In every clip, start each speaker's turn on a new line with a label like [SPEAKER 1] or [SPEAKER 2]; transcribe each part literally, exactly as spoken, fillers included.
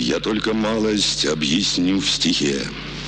[SPEAKER 1] Я только малость объясню в стихе.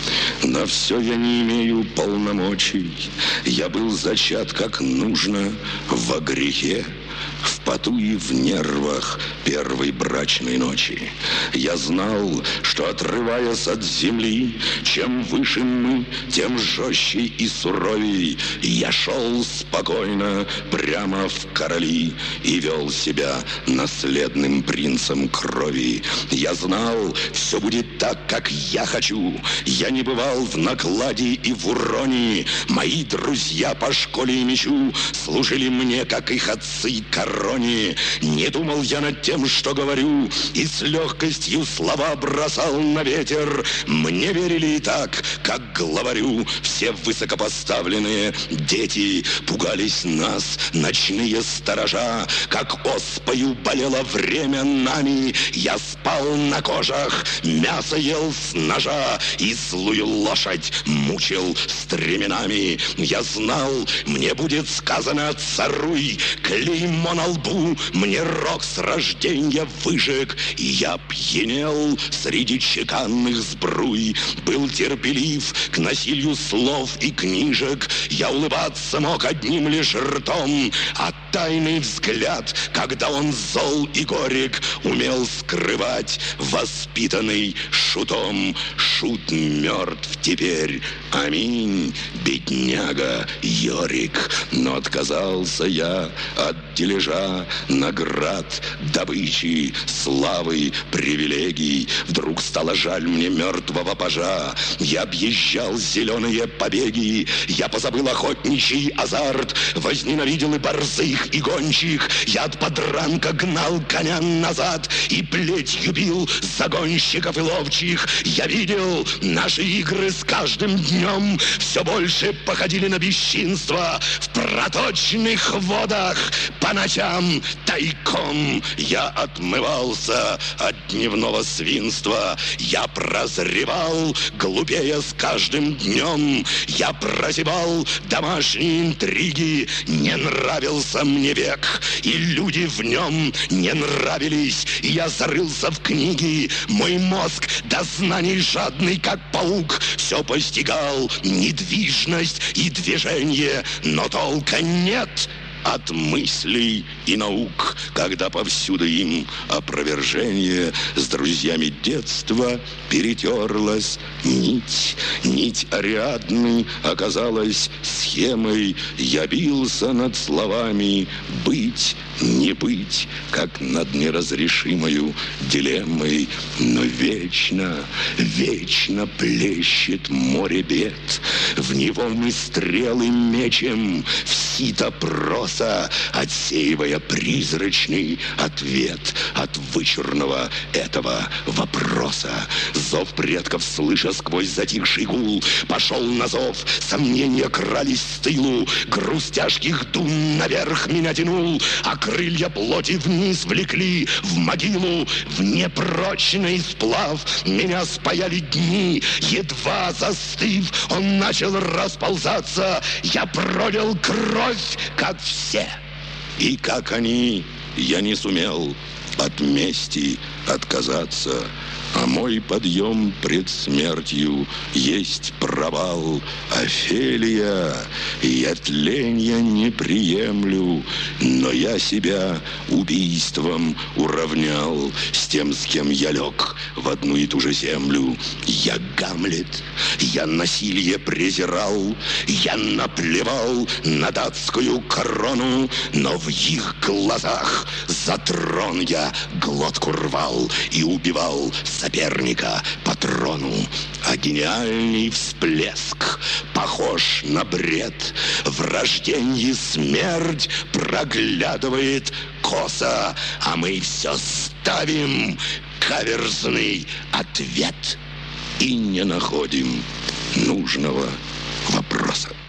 [SPEAKER 1] На все я не имею полномочий. Я был зачат как нужно во грехе, в поту и в нервах первой брачной ночи. Я знал, что, отрываясь от земли, чем выше мы, тем жестче и суровей. Я шел спокойно прямо в короли и вел себя наследным принцем крови. Я знал, все будет так, как я хочу. Я не бывал в накладе и в уроне. Мои друзья по школе и мечу служили мне, как их отцы, короне. Не думал я над тем, что говорю, и с легкостью слова бросал на ветер. Мне верили и так, как главарю. Все высокопоставленные дети пугались нас, ночные сторожа. Как оспою болело время нами, я спал на кожах, мясо ел с ножа и злую лошадь мучил стременами. Я знал, мне будет сказано: царуй, клеймо на лбу мне рок с рождения выжег. И я пьянел среди чеканных сбруй, был терпелив к насилию слов и книжек. Я улыбаться мог одним лишь ртом, а тайный взгляд, когда он зол и горек, умел скрывать воспитанный шутом. Шут мертв теперь, аминь, бедняга Йорик. Но отказался я от дележа, наград, добычи, славы, привилегий. Вдруг стало жаль мне мертвого пажа. Я объезжал зеленые побеги, я позабыл охотничий азарт, возненавидел и борзых, и гончих. Я от подранка гнал коня назад и плетью бил загонщиков и ловчих. Я видел, наши игры с каждым днем все больше походили на бесчинство. В проточных водах по ночам тайком я отмывался от дневного свинства. Я прозревал, глупея с каждым днем. Я прозевал домашние интриги. Не нравился мне век, и люди в нем не нравились. И я зарылся в книги. Мой мозг до знаний жадный, как паук, все постигал недвижность и движение, но толка нет от мыслей и наук, когда повсюду им опровержение. С друзьями детства перетерлась нить. Нить Ариадны оказалась схемой. Я бился над словами «быть, не быть», как над неразрешимою дилеммой. Но вечно, вечно плещет море бед. В него мы стрелы мечем, в сито проса, отсеивая призрачный ответ от вычурного этого вопроса. Зов предков, слыша сквозь затихший гул, пошел на зов, сомнения крались с тылу, груз тяжких дум наверх меня тянул, а крылья плоти вниз влекли в могилу. В непрочный сплав меня спаяли дни, едва застыв, он начал расползаться. Я пролил кровь, как все, и как они, я не сумел от мести отказаться. А мой подъем пред смертью есть провал. Офелия, я тленья не приемлю, но я себя убийством уравнял с тем, с кем я лег в одну и ту же землю. Я Гамлет, я насилие презирал, я наплевал на датскую корону, но в их глазах за трон я глотку рвал и убивал соперника по трону. А гениальный всплеск похож на бред. В рождении смерть проглядывает косо, а мы все ставим каверзный ответ и не находим нужного вопроса.